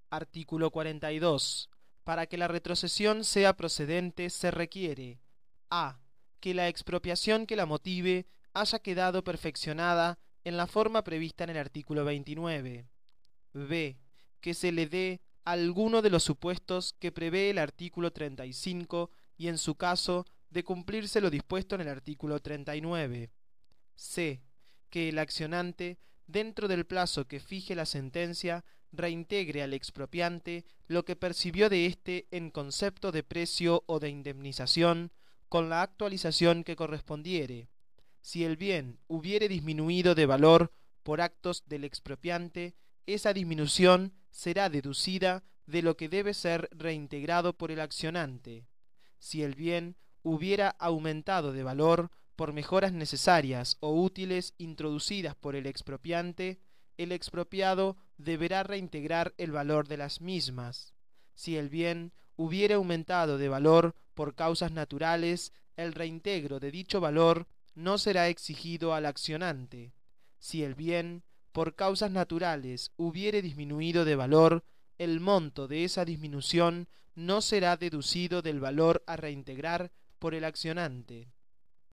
Artículo 42. Para que la retrocesión sea procedente se requiere: a. Que la expropiación que la motive haya quedado perfeccionada en la forma prevista en el artículo 29. b. Que se le dé alguno de los supuestos que prevé el artículo 35 y en su caso de cumplirse lo dispuesto en el artículo 39. c. Que el accionante, dentro del plazo que fije la sentencia, reintegre al expropiante lo que percibió de éste en concepto de precio o de indemnización, con la actualización que correspondiere. Si el bien hubiere disminuido de valor por actos del expropiante, esa disminución será deducida de lo que debe ser reintegrado por el accionante. Si el bien hubiera aumentado de valor por mejoras necesarias o útiles introducidas por el expropiante, el expropiado deberá reintegrar el valor de las mismas. Si el bien hubiera aumentado de valor por causas naturales, el reintegro de dicho valor no será exigido al accionante. Si el bien, por causas naturales, hubiere disminuido de valor, el monto de esa disminución no será deducido del valor a reintegrar por el accionante.